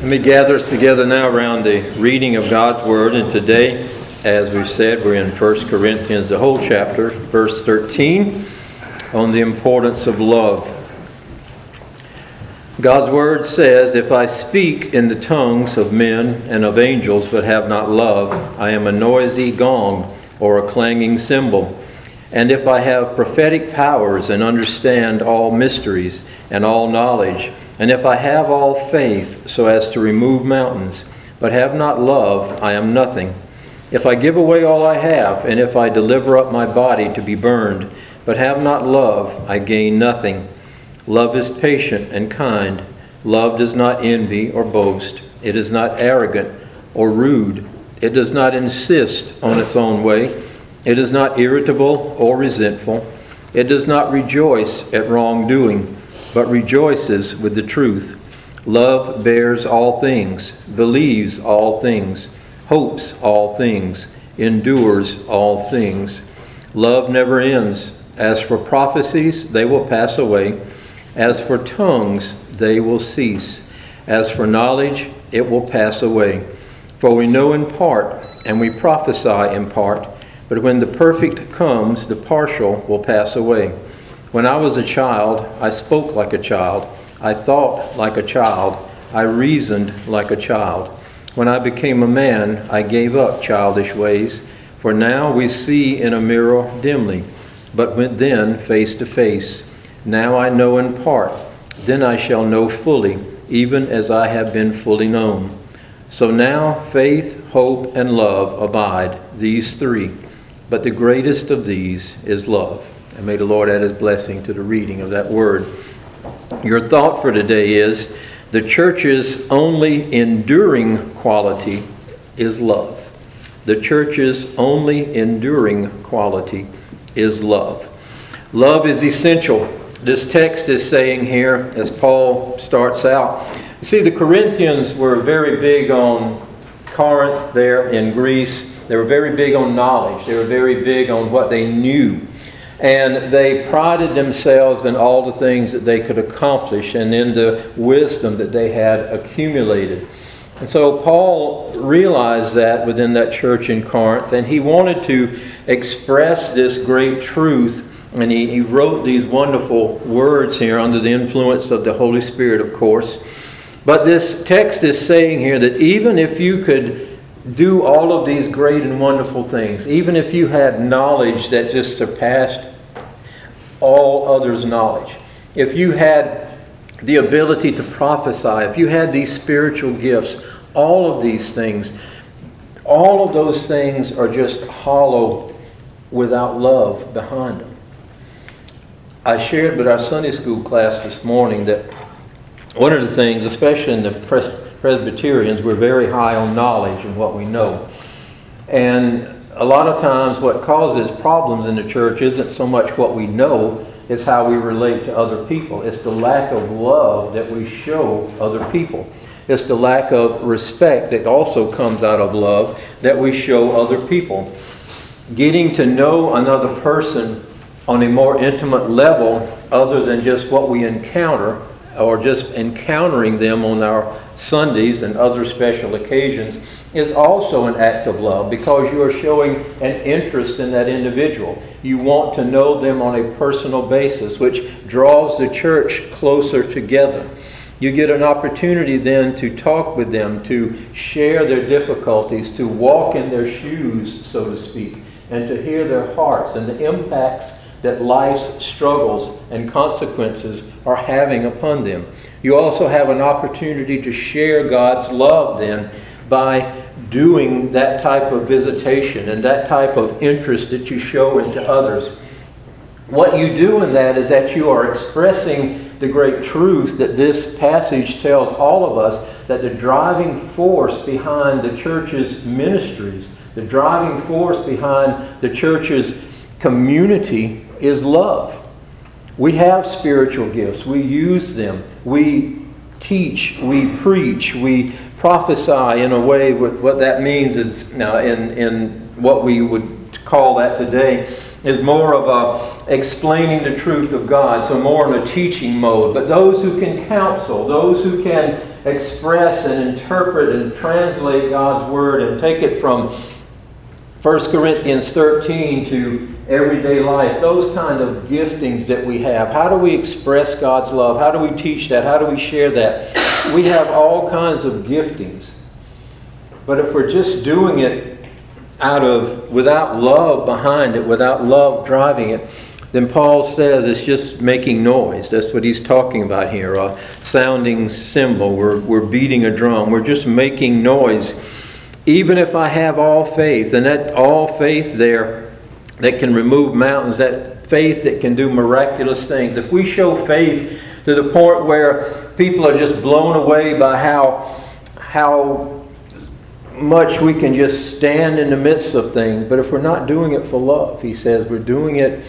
Let me gather us together now around the reading of God's Word. And today, as we've said, we're in 1 Corinthians, the whole chapter, verse 13, on the importance of love. God's Word says, "If I speak in the tongues of men and of angels, but have not love, I am a noisy gong or a clanging cymbal. And if I have prophetic powers and understand all mysteries and all knowledge, and if I have all faith so as to remove mountains, but have not love, I am nothing. If I give away all I have, and if I deliver up my body to be burned, but have not love, I gain nothing. Love is patient and kind. Love does not envy or boast. It is not arrogant or rude. It does not insist on its own way. It is not irritable or resentful. It does not rejoice at wrongdoing, but rejoices with the truth. Love bears all things, believes all things, hopes all things, endures all things. Love never ends. As for prophecies, they will pass away. As for tongues, they will cease. As for knowledge, it will pass away. For we know in part, and we prophesy in part, but when the perfect comes, the partial will pass away. When I was a child, I spoke like a child. I thought like a child. I reasoned like a child. When I became a man, I gave up childish ways. For now we see in a mirror dimly, but then face to face. Now I know in part, then I shall know fully, even as I have been fully known. So now faith, hope, and love abide, these three. But the greatest of these is love." And may the Lord add His blessing to the reading of that word. Your thought for today is, the church's only enduring quality is love. The church's only enduring quality is love. Love is essential. This text is saying here, as Paul starts out, you see, the Corinthians were very big on Corinth there in Greece. They were very big on knowledge. They were very big on what they knew. And they prided themselves in all the things that they could accomplish and in the wisdom that they had accumulated. And so Paul realized that within that church in Corinth, and he wanted to express this great truth. And he wrote these wonderful words here under the influence of the Holy Spirit, of course. But this text is saying here that even if you could do all of these great and wonderful things, even if you had knowledge that just surpassed all others' knowledge, if you had the ability to prophesy, if you had these spiritual gifts, all of these things, all of those things are just hollow without love behind them. I shared with our Sunday school class this morning that one of the things, especially in the Presbyterians, we're very high on knowledge and what we know. And a lot of times what causes problems in the church isn't so much what we know, it's how we relate to other people. It's the lack of love that we show other people. It's the lack of respect that also comes out of love that we show other people. Getting to know another person on a more intimate level other than just what we encounter or just encountering them on our Sundays and other special occasions is also an act of love, because you are showing an interest in that individual. You want to know them on a personal basis, which draws the church closer together. You get an opportunity then to talk with them, to share their difficulties, to walk in their shoes, so to speak, and to hear their hearts and the impacts that life's struggles and consequences are having upon them. You also have an opportunity to share God's love then by doing that type of visitation and that type of interest that you show into others. What you do in that is that you are expressing the great truth that this passage tells all of us, that the driving force behind the church's ministries, the driving force behind the church's community is love. We have spiritual gifts. We use them. We teach. We preach. We prophesy in a way. What that means is, now in what we would call that today, is more of a explaining the truth of God, so more in a teaching mode. But those who can counsel, those who can express and interpret and translate God's Word and take it from 1 Corinthians 13 to everyday life, those kind of giftings that we have. How do we express God's love? How do we teach that? How do we share that? We have all kinds of giftings. But if we're just doing it without love behind it, without love driving it, then Paul says it's just making noise. That's what he's talking about here. A sounding cymbal. We're beating a drum. We're just making noise. Even if I have all faith, and that all faith there that can remove mountains, that faith that can do miraculous things. If we show faith to the point where people are just blown away by how much we can just stand in the midst of things, but if we're not doing it for love, he says, we're doing it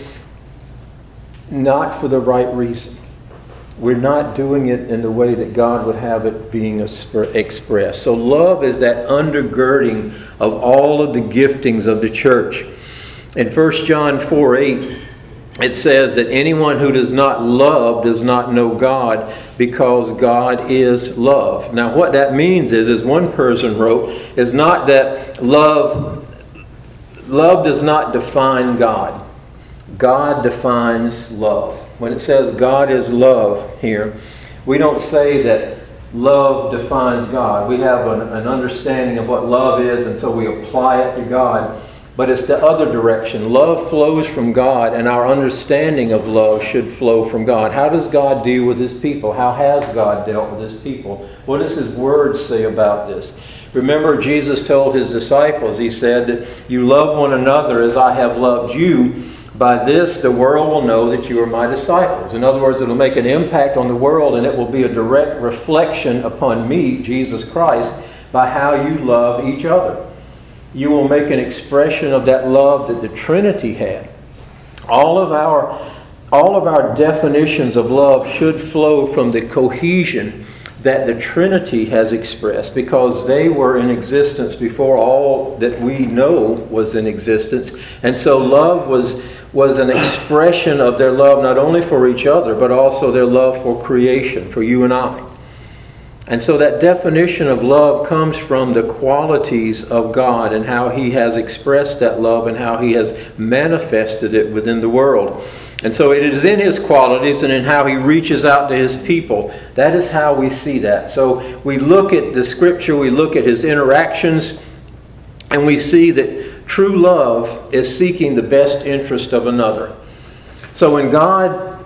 not for the right reason. We're not doing it in the way that God would have it being expressed. So love is that undergirding of all of the giftings of the church. In 1 John 4:8, it says that anyone who does not love does not know God, because God is love. Now what that means is, as one person wrote, is not that love does not define God. God defines love. When it says God is love here, we don't say that love defines God. We have an understanding of what love is, and so we apply it to God. But it's the other direction. Love flows from God, and our understanding of love should flow from God. How does God deal with His people? How has God dealt with His people? What does His Word say about this? Remember, Jesus told His disciples, He said that you love one another as I have loved you. By this, the world will know that you are my disciples. In other words, it will make an impact on the world, and it will be a direct reflection upon me, Jesus Christ, by how you love each other. You will make an expression of that love that the Trinity had. All of our definitions of love should flow from the cohesion that the Trinity has expressed, because they were in existence before all that we know was in existence. And so love was an expression of their love not only for each other, but also their love for creation, for you and I. And so that definition of love comes from the qualities of God and how He has expressed that love and how He has manifested it within the world. And so it is in His qualities and in how He reaches out to His people. That is how we see that. So we look at the Scripture, we look at His interactions, and we see that true love is seeking the best interest of another. So when God,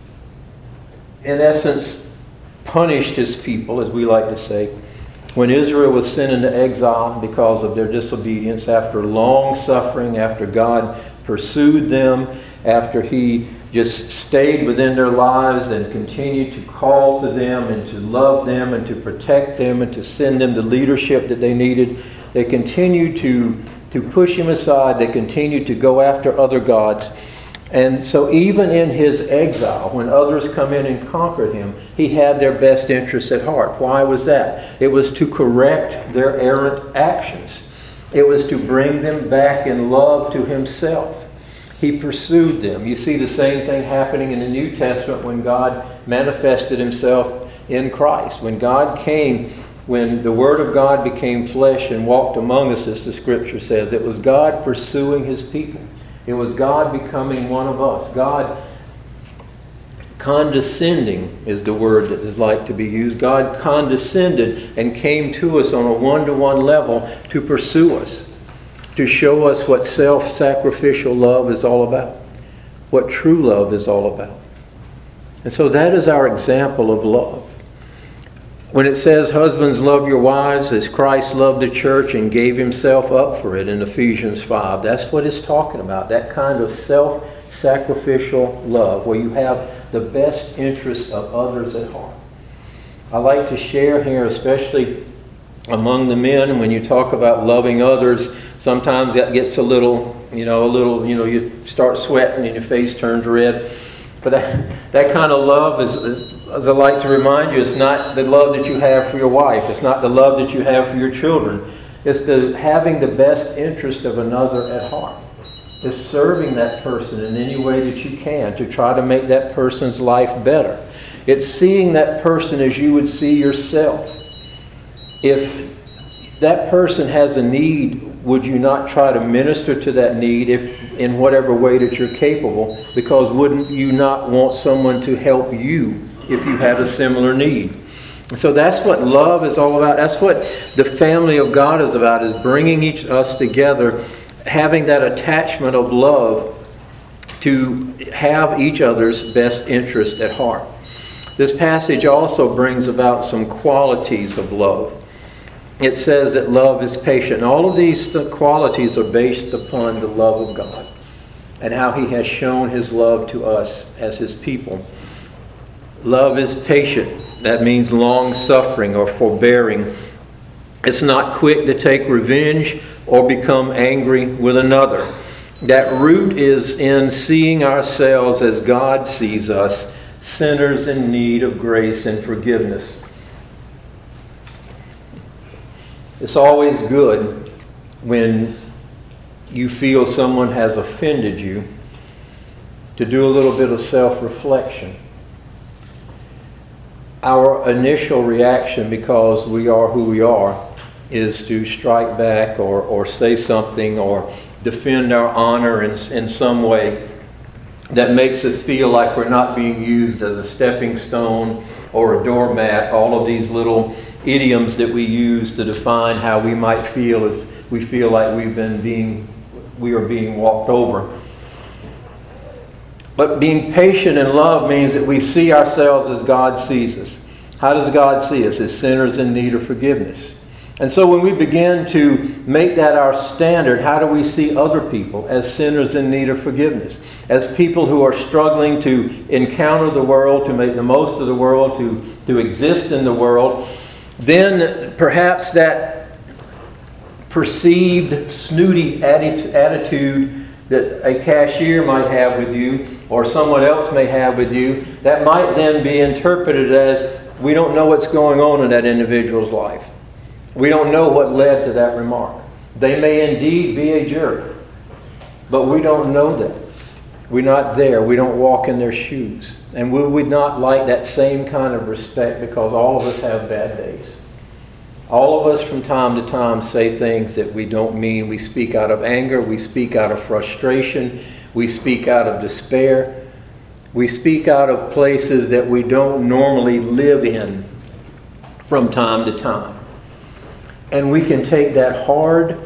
in essence, punished His people, as we like to say, when Israel was sent into exile because of their disobedience, after long suffering, after God pursued them, after He just stayed within their lives and continued to call to them and to love them and to protect them and to send them the leadership that they needed, they continued to push Him aside. They continued to go after other gods. And so even in His exile, when others come in and conquered Him, He had their best interests at heart. Why was that? It was to correct their errant actions. It was to bring them back in love to Himself. He pursued them. You see the same thing happening in the New Testament when God manifested Himself in Christ. When God came, when the Word of God became flesh and walked among us, as the Scripture says, it was God pursuing His people. It was God becoming one of us. God condescending is the word that is like to be used. God condescended and came to us on a one-to-one level to pursue us, to show us what self-sacrificial love is all about, what true love is all about. And so that is our example of love. When it says, husbands, love your wives as Christ loved the church and gave Himself up for it in Ephesians 5, that's what it's talking about, that kind of self-sacrificial love where you have the best interest of others at heart. I like to share here, especially among the men, when you talk about loving others, sometimes that gets a little, you start sweating and your face turns red. But that kind of love is, as I like to remind you, it's not the love that you have for your wife. It's not the love that you have for your children. It's the having the best interest of another at heart. It's serving that person in any way that you can to try to make that person's life better. It's seeing that person as you would see yourself. If that person has a need, would you not try to minister to that need in whatever way that you're capable? Because wouldn't you not want someone to help you if you had a similar need? So that's what love is all about. That's what the family of God is about, is bringing us together, having that attachment of love to have each other's best interest at heart. This passage also brings about some qualities of love. It says that love is patient. And all of these qualities are based upon the love of God and how He has shown His love to us as His people. Love is patient. That means long-suffering or forbearing. It's not quick to take revenge or become angry with another. That root is in seeing ourselves as God sees us, sinners in need of grace and forgiveness. It's always good when you feel someone has offended you to do a little bit of self-reflection. Our initial reaction, because we are who we are, is to strike back or say something or defend our honor in some way that makes us feel like we're not being used as a stepping stone or a doormat. All of these little idioms that we use to define how we might feel if we feel like we are being walked over. But being patient in love means that we see ourselves as God sees us. How does God see us? As sinners in need of forgiveness. And so when we begin to make that our standard, how do we see other people? As sinners in need of forgiveness. As people who are struggling to encounter the world, to make the most of the world, to exist in the world. Then perhaps that perceived snooty attitude that a cashier might have with you or someone else may have with you, that might then be interpreted as we don't know what's going on in that individual's life. We don't know what led to that remark. They may indeed be a jerk, but we don't know that. We're not there. We don't walk in their shoes. And we would not like that same kind of respect, because all of us have bad days. All of us from time to time say things that we don't mean. We speak out of anger. We speak out of frustration. We speak out of despair. We speak out of places that we don't normally live in from time to time. And we can take that hard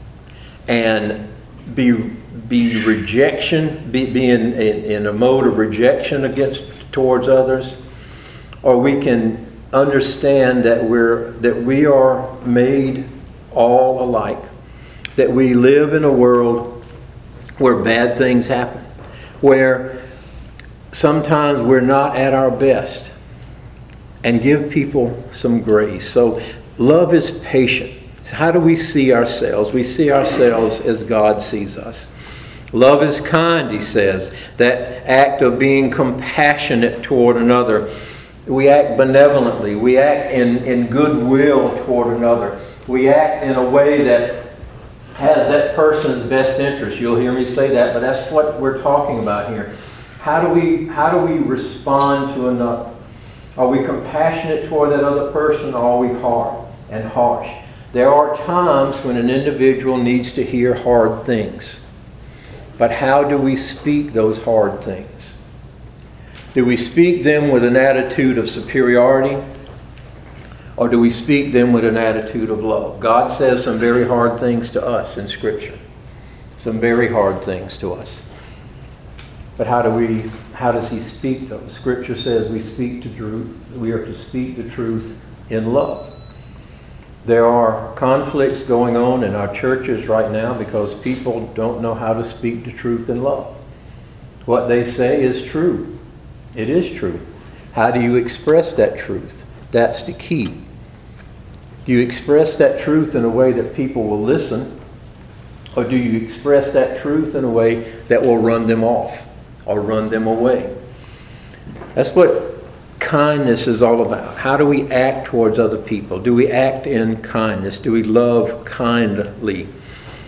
and be rejection, be in a mode of rejection towards others, or we can understand that we are made all alike, that we live in a world where bad things happen, where sometimes we're not at our best, and give people some grace. So love is patient. How do we see ourselves? We see ourselves as God sees us. Love is kind, he says. That act of being compassionate toward another. We act benevolently. We act in goodwill toward another. We act in a way that has that person's best interest. You'll hear me say that, but that's what we're talking about here. How do we respond to another? Are we compassionate toward that other person, or are we hard and harsh? There are times when an individual needs to hear hard things. But how do we speak those hard things? Do we speak them with an attitude of superiority? Or do we speak them with an attitude of love? God says some very hard things to us in Scripture. Some very hard things to us. But how does He speak those? Scripture says we are to speak the truth in love. There are conflicts going on in our churches right now because people don't know how to speak the truth in love. What they say is true. It is true. How do you express that truth? That's the key. Do you express that truth in a way that people will listen? Or do you express that truth in a way that will run them off or run them away? That's what kindness is all about. How do we act towards other people? Do we act in kindness? Do we love kindly?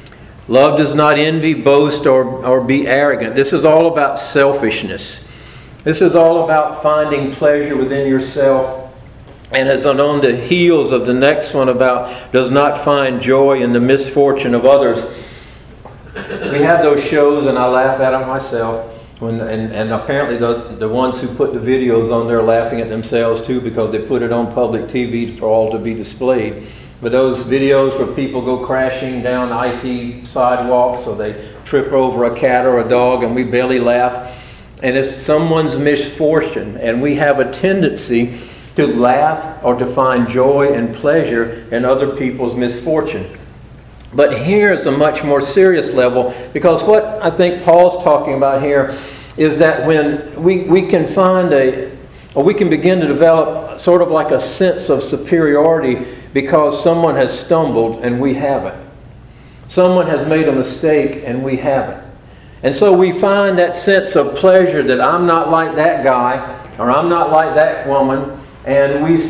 Love does not envy, boast, or be arrogant. This is all about selfishness. This is all about finding pleasure within yourself, and is on the heels of the next one about does not find joy in the misfortune of others. We have those shows, and I laugh at them myself. And apparently the ones who put the videos on there are laughing at themselves too, because they put it on public TV for all to be displayed. But those videos where people go crashing down icy sidewalks, or they trip over a cat or a dog, and we barely laugh. And it's someone's misfortune, and we have a tendency to laugh or to find joy and pleasure in other people's misfortune. But here's a much more serious level, because what I think Paul's talking about here is that when we can find we can begin to develop sort of like a sense of superiority because someone has stumbled and we haven't. Someone has made a mistake and we haven't. And so we find that sense of pleasure that I'm not like that guy, or I'm not like that woman, and we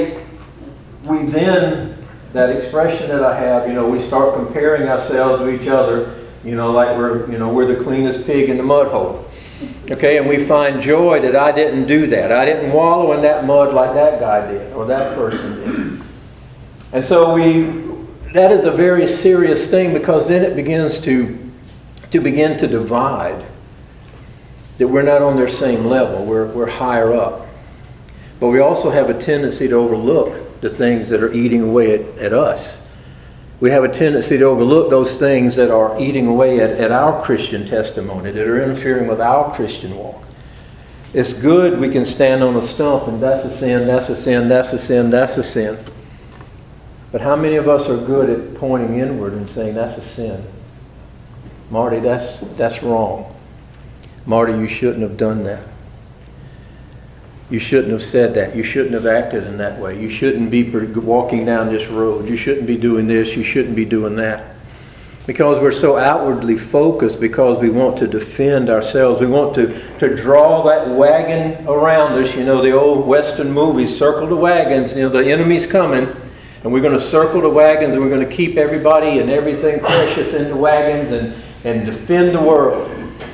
then, that expression that I have, we start comparing ourselves to each other, like we're the cleanest pig in the mud hole. Okay, and we find joy that I didn't do that. I didn't wallow in that mud like that guy did, or that person did. And so that is a very serious thing, because then it begins to begin to divide. That we're not on their same level, we're higher up. But we also have a tendency to overlook the things that are eating away at us. We have a tendency to overlook those things that are eating away at our Christian testimony, that are interfering with our Christian walk. It's good we can stand on a stump and that's a sin, that's a sin, that's a sin, that's a sin. But how many of us are good at pointing inward and saying that's a sin? Marty, that's wrong. Marty, you shouldn't have done that. You shouldn't have said that. You shouldn't have acted in that way. You shouldn't be walking down this road. You shouldn't be doing this. You shouldn't be doing that. Because we're so outwardly focused, because we want to defend ourselves. We want to draw that wagon around us. The old Western movies, circle the wagons. The enemy's coming. And we're going to circle the wagons, and we're going to keep everybody and everything precious in the wagons and defend the world.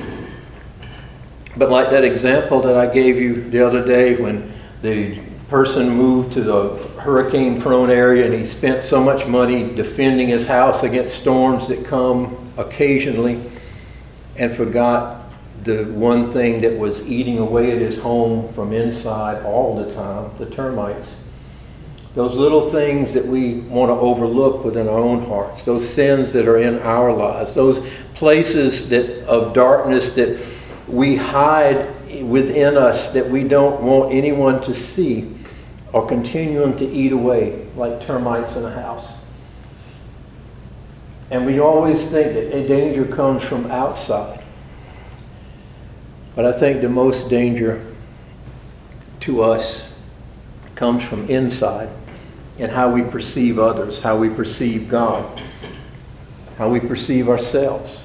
But like that example that I gave you the other day, when the person moved to the hurricane-prone area and he spent so much money defending his house against storms that come occasionally, and forgot the one thing that was eating away at his home from inside all the time, the termites. Those little things that we want to overlook within our own hearts, those sins that are in our lives, those places of darkness that we hide within us that we don't want anyone to see, are continuing to eat away like termites in a house. And we always think that a danger comes from outside. But I think the most danger to us comes from inside, and how we perceive others, how we perceive God, how we perceive ourselves,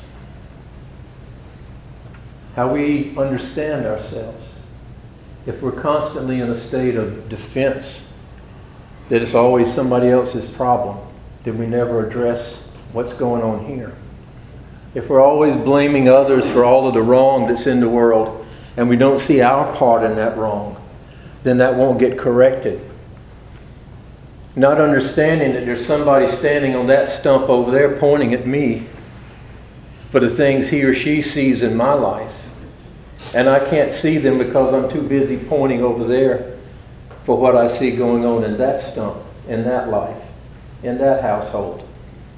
how we understand ourselves. If we're constantly in a state of defense, that it's always somebody else's problem, then we never address what's going on here. If we're always blaming others for all of the wrong that's in the world, and we don't see our part in that wrong, then that won't get corrected. Not understanding that there's somebody standing on that stump over there pointing at me for the things he or she sees in my life. And I can't see them because I'm too busy pointing over there for what I see going on in that stump, in that life, in that household.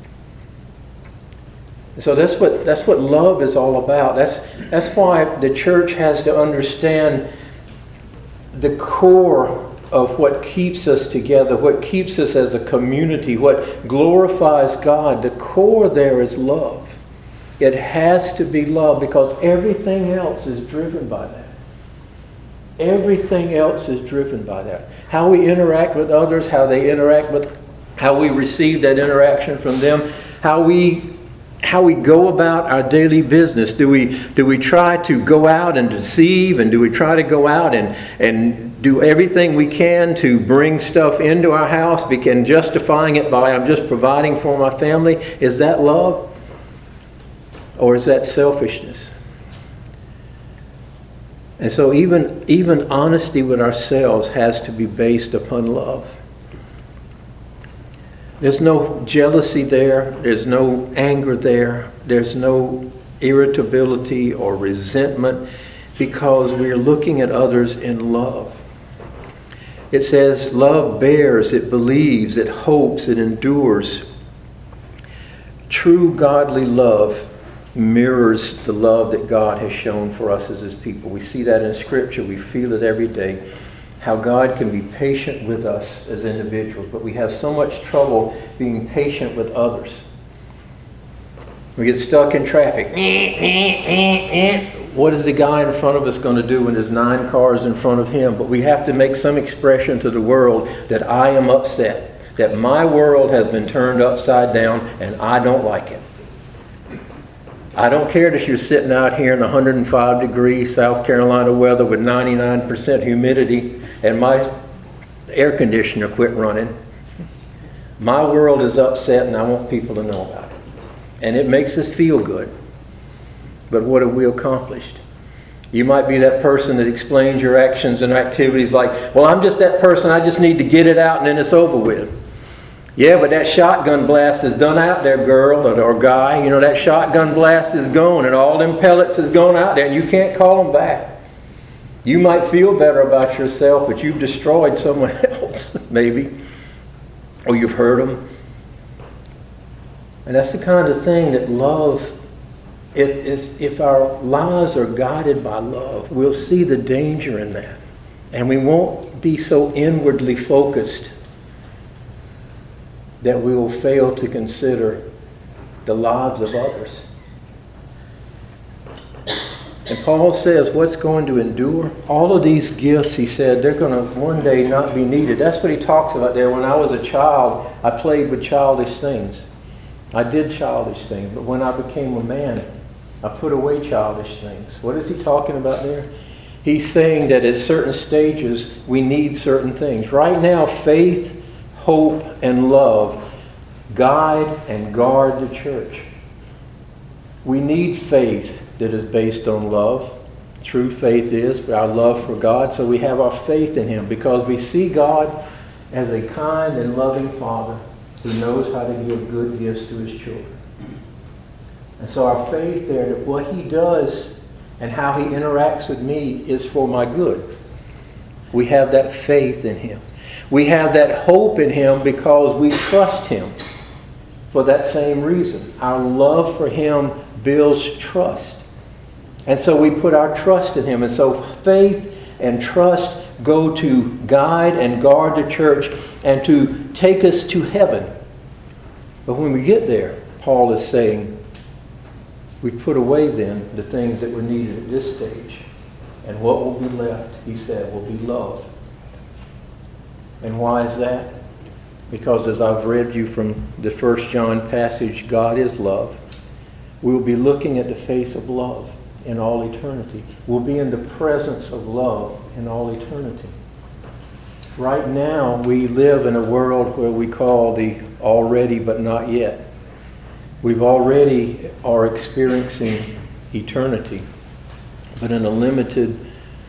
So that's what love is all about. That's why the church has to understand the core of what keeps us together, what keeps us as a community, what glorifies God. The core there is love. It has to be love, because everything else is driven by that. Everything else is driven by that. How we interact with others, how they interact with, how we receive that interaction from them, how we go about our daily business. Do we try to go out and deceive, and do we try to go out and do everything we can to bring stuff into our house, and justifying it by I'm just providing for my family? Is that love? Or is that selfishness? And so even honesty with ourselves has to be based upon love. There's no jealousy there. There's no anger there. There's no irritability or resentment, because we're looking at others in love. It says love bears, it believes, it hopes, it endures. True godly love mirrors the love that God has shown for us as His people. We see that in Scripture. We feel it every day. How God can be patient with us as individuals, but we have so much trouble being patient with others. We get stuck in traffic. What is the guy in front of us going to do when there's 9 cars in front of him? But we have to make some expression to the world that I am upset, that my world has been turned upside down and I don't like it. I don't care that you're sitting out here in 105 degree South Carolina weather with 99% humidity and my air conditioner quit running. My world is upset and I want people to know about it. And it makes us feel good. But what have we accomplished? You might be that person that explains your actions and activities like, well, I'm just that person, I just need to get it out and then it's over with. Yeah, but that shotgun blast is done out there, girl or guy. You know, that shotgun blast is gone and all them pellets is gone out there and you can't call them back. You might feel better about yourself, but you've destroyed someone else, maybe. Or you've hurt them. And that's the kind of thing that love, if our lives are guided by love, we'll see the danger in that. And we won't be so inwardly focused that we will fail to consider the lives of others. And Paul says, what's going to endure? All of these gifts, he said, they're going to one day not be needed. That's what he talks about there. When I was a child, I played with childish things. I did childish things. But when I became a man, I put away childish things. What is he talking about there? He's saying that at certain stages, we need certain things. Right now, faith, hope, and love guide and guard the church. We need faith that is based on love. True faith is our love for God, so we have our faith in Him because we see God as a kind and loving Father who knows how to give good gifts to His children. And so our faith there that what He does and how He interacts with me is for my good. We have that faith in Him. We have that hope in Him because we trust Him for that same reason. Our love for Him builds trust. And so we put our trust in Him. And so faith and trust go to guide and guard the church and to take us to heaven. But when we get there, Paul is saying, we put away then the things that were needed at this stage. And what will be left, he said, will be love. And why is that? Because as I've read you from the 1 John passage, God is love. We'll be looking at the face of love in all eternity. We'll be in the presence of love in all eternity. Right now, we live in a world where we call the already but not yet. We've already are experiencing eternity, but in a limited,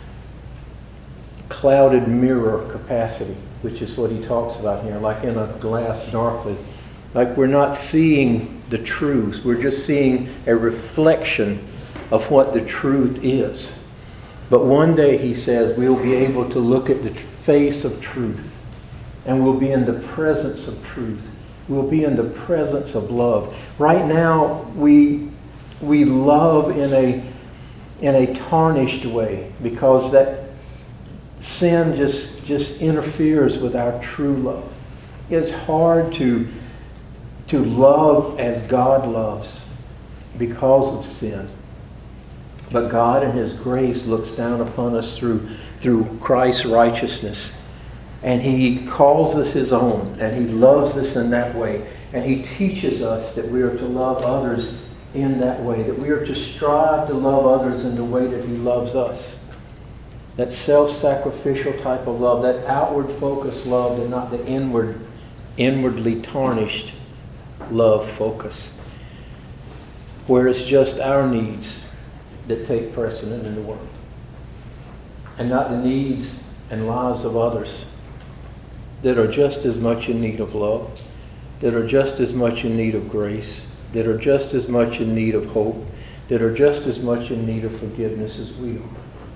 clouded mirror capacity, which is what he talks about here, like in a glass darkly. Like we're not seeing the truth. We're just seeing a reflection of what the truth is. But one day, he says, we'll be able to look at the face of truth. And we'll be in the presence of truth. We'll be in the presence of love. Right now, we love in a tarnished way because that sin just interferes with our true love. It's hard to love as God loves because of sin. But God in His grace looks down upon us through Christ's righteousness. And He calls us His own. And He loves us in that way. And He teaches us that we are to love others in that way. That we are to strive to love others in the way that He loves us. That self-sacrificial type of love. That outward-focused love and not the inwardly tarnished love focus. Where it's just our needs that take precedent in the world. and not the needs and lives of others that are just as much in need of love, that are just as much in need of grace, that are just as much in need of hope, that are just as much in need of forgiveness as we are.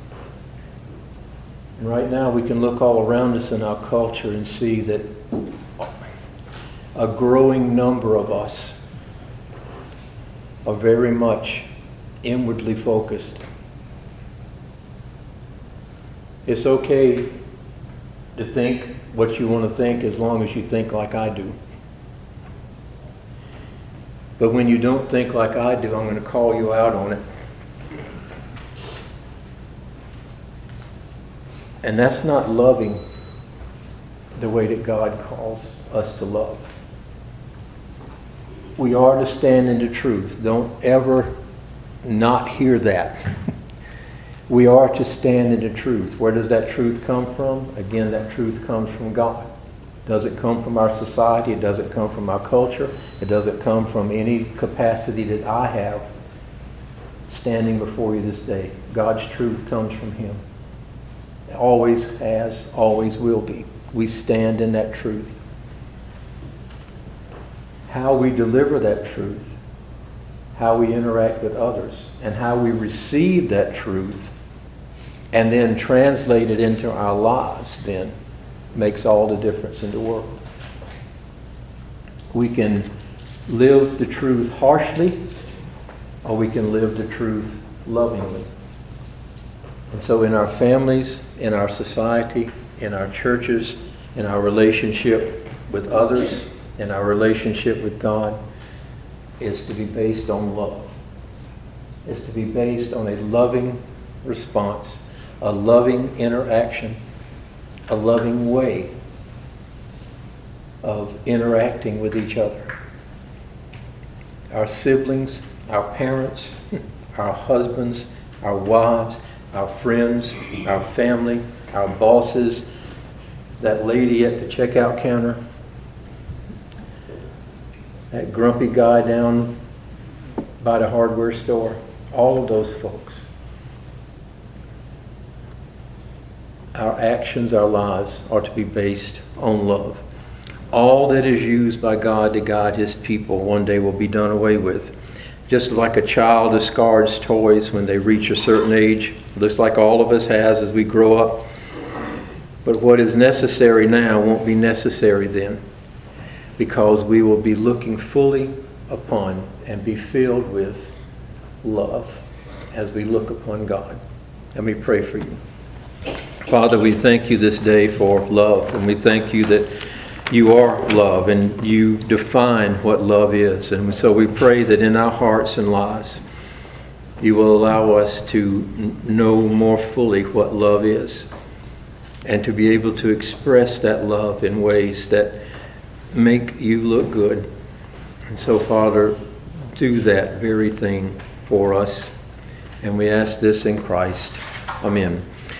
And right now we can look all around us in our culture and see that a growing number of us are very much inwardly focused. It's okay to think what you want to think as long as you think like I do. But when you don't think like I do, I'm going to call you out on it. And that's not loving the way that God calls us to love. We are to stand in the truth. Don't ever not hear that. We are to stand in the truth. Where does that truth come from? Again, that truth comes from God. It doesn't come from our society. It doesn't come from our culture. It doesn't come from any capacity that I have standing before you this day. God's truth comes from Him. It always has, always will be. We stand in that truth. How we deliver that truth, how we interact with others, and how we receive that truth and then translate it into our lives then makes all the difference in the world. We can live the truth harshly, or we can live the truth lovingly. And so in our families, in our society, in our churches, in our relationship with others, in our relationship with God, is to be based on love. It's to be based on a loving response, a loving interaction, a loving way of interacting with each other. Our siblings, our parents, our husbands, our wives, our friends, our family, our bosses, that lady at the checkout counter, that grumpy guy down by the hardware store, all of those folks. Our actions, our lives are to be based on love. All that is used by God to guide His people one day will be done away with. Just like a child discards toys when they reach a certain age, looks like all of us has as we grow up. But what is necessary now won't be necessary then, because we will be looking fully upon and be filled with love as we look upon God. Let me pray for you. Father, we thank you this day for love, and we thank you that you are love and you define what love is. And so we pray that in our hearts and lives you will allow us to know more fully what love is, and to be able to express that love in ways that make you look good. And so, Father, do that very thing for us. And we ask this in Christ. Amen.